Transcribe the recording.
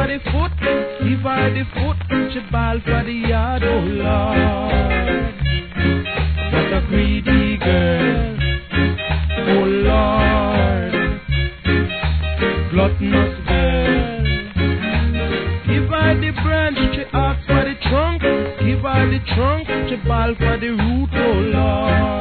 the foot, give her the foot, she ball for the yard, oh Lord. What a greedy girl, oh Lord. Gluttonous girl. Give her the branch, she ask for the trunk. Give her the trunk, she ball for the root, oh Lord.